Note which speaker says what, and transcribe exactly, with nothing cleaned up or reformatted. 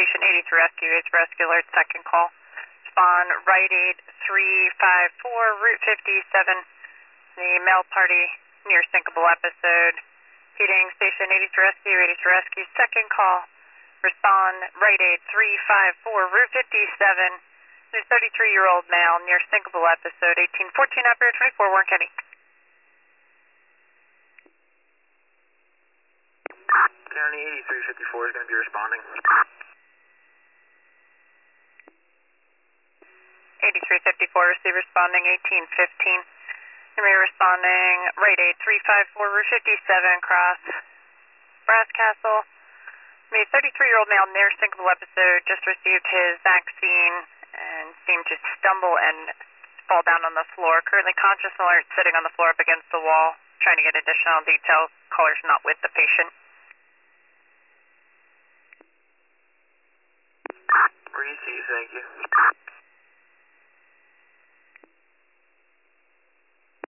Speaker 1: Station eighty-three Rescue, eight Rescue Alert, second call. Respond, right aid three five four, Route fifty-seven, the male party near syncopal episode. Heating Station eighty-three Rescue, eighty-three Rescue, second call. Respond, right aid three five four, Route fifty-seven, the thirty-three-year-old male near syncopal episode, eighteen fourteen, operator twenty-four, Warren County.
Speaker 2: County eighty-three fifty-four is going to be responding.
Speaker 1: eighty-three fifty-four, receive responding eighteen fifteen. Going to be responding right aid three five four, Route fifty-seven, cross Brass Castle. The thirty-three-year-old male near syncopal episode just received his vaccine and seemed to stumble and fall down on the floor. Currently conscious and alert, sitting on the floor up against the wall, trying to get additional details. Caller's not with the patient.
Speaker 2: Receive, thank you.